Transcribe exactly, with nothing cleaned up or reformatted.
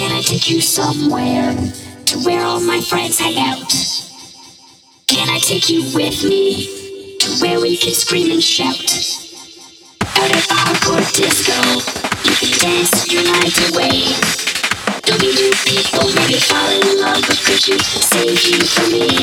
Can I take you somewhere to where all my friends hang out? Can I take you with me to where we can scream and shout? Out at the hardcore disco, you can dance your night away. Don't be two people, maybe fall in love, but could you save you from me?